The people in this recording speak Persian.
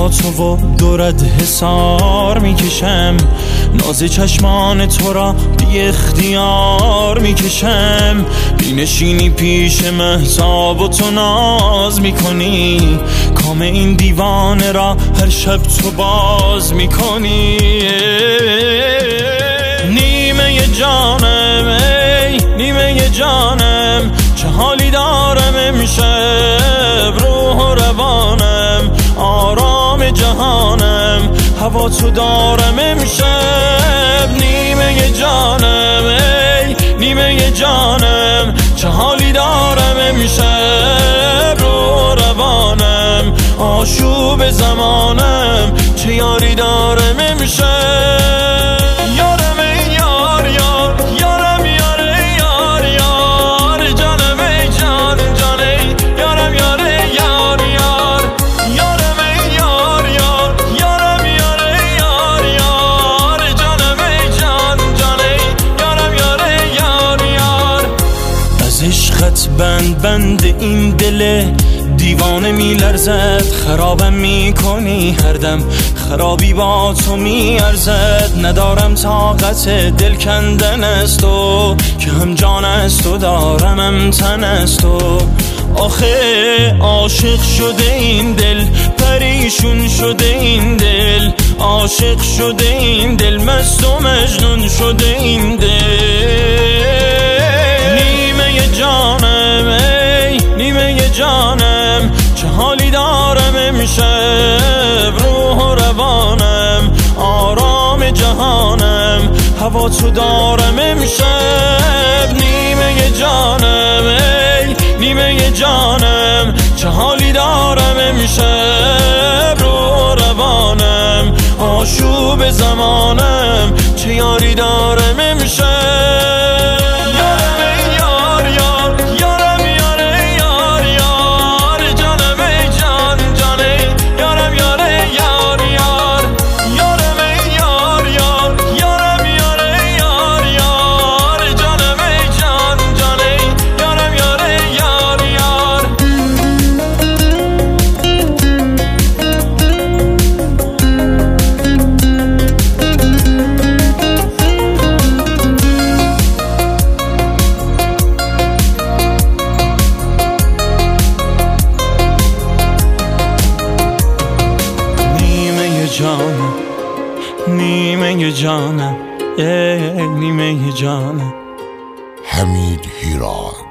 با تو و دورت حسار میکشم، ناز چشمان تو را بی اختیار میکشم. بینشینی پیش مهتاب و تو ناز میکنی، کام این دیوانه را هر شب تو باز میکنی. نیمه جانم ای نیمه جانم، چه حالی دارم امشب، روح و روانم آرام جهانم، هوا تو دارم امشب. نیمه جانم ای نیمه جانم، چه حالی دارم امشب، روح و روانم آشوب زمانم، چه یاری دارم امشب. یارم ای یار یار یارم یار یار یار، جانم ای جان جان ای یارم یار یار یار، یارم ای یار یار یارم یار یار یار، جانم ای جان جان ای یارم یار یار یار. از عشقت بند این دل دیوانه میلرزد، خرابم میکنی هر دم، خرابی با تو میارزد. ندارم طاقت دل کندن از تو، که هم جان از تو دارم هم تن از تو. آخه عاشق شده این دل، پریشون شده این دل، عاشق شده این دل، مست و مجنون شده این دل. نیمه جانم ای نیمه جانم، چه حالی دارم امشب، روح و روانم آرام جهانم، هوا تو دارم امشب. نیمه جانم ای نیمه جانم، چه حالی دارم امشب، روح و روانم آشوب زمانم، چه یاری دارم امشب. جانم نیمه جانم ای نیمه جانم. حمید هیراد.